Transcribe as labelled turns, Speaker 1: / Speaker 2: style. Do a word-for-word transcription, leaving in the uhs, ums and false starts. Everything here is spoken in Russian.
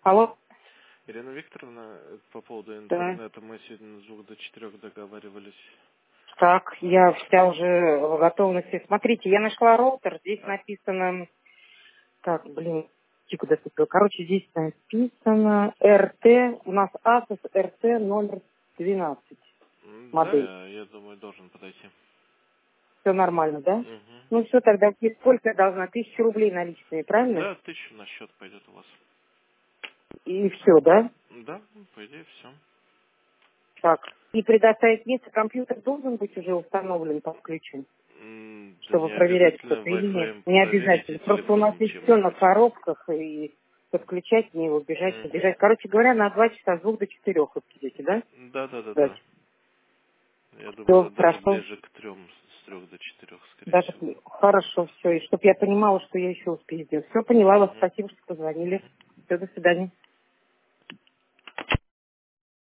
Speaker 1: Алло.
Speaker 2: Ирина Викторовна, по поводу
Speaker 1: Да.
Speaker 2: интернета мы сегодня с двух до четырех договаривались.
Speaker 1: Так, я вся уже в готовности. Смотрите, я нашла роутер. Здесь написано... Так, блин, тихо доступил. Короче, здесь написано эр тэ. У нас Asus эр тэ номер двенадцать.
Speaker 2: М,
Speaker 1: Модель.
Speaker 2: Да, я думаю, должен подойти.
Speaker 1: Все нормально, да?
Speaker 2: Угу.
Speaker 1: Ну все, тогда и сколько я должна? Тысячу рублей наличные, правильно?
Speaker 2: Да, тысячу на счет пойдет у вас.
Speaker 1: И все, да?
Speaker 2: Да, ну, по идее, все.
Speaker 1: Так. И предоставить место, компьютер должен быть уже установлен, подключен,
Speaker 2: Да
Speaker 1: чтобы
Speaker 2: не
Speaker 1: проверять
Speaker 2: обязательно
Speaker 1: что-то или нет?
Speaker 2: Wi-Fi
Speaker 1: Не
Speaker 2: проверите,
Speaker 1: обязательно. Просто у нас
Speaker 2: телефоном
Speaker 1: есть все на
Speaker 2: чем-нибудь.
Speaker 1: коробках, и подключать в него, бежать,
Speaker 2: Угу.
Speaker 1: побежать. Короче говоря, на два часа с двух до четырех вы придете, да?
Speaker 2: Да, да, да,
Speaker 1: Да.
Speaker 2: да. Я
Speaker 1: Все,
Speaker 2: думаю, даже
Speaker 1: хорошо.
Speaker 2: ближе к трем, с трех до четырех, скорее
Speaker 1: Даже
Speaker 2: всего.
Speaker 1: хорошо, все. И чтобы я понимала, что я еще успею сделать. Все, поняла вас.
Speaker 2: Угу.
Speaker 1: Спасибо, что позвонили.
Speaker 2: Угу.
Speaker 1: Все, до свидания.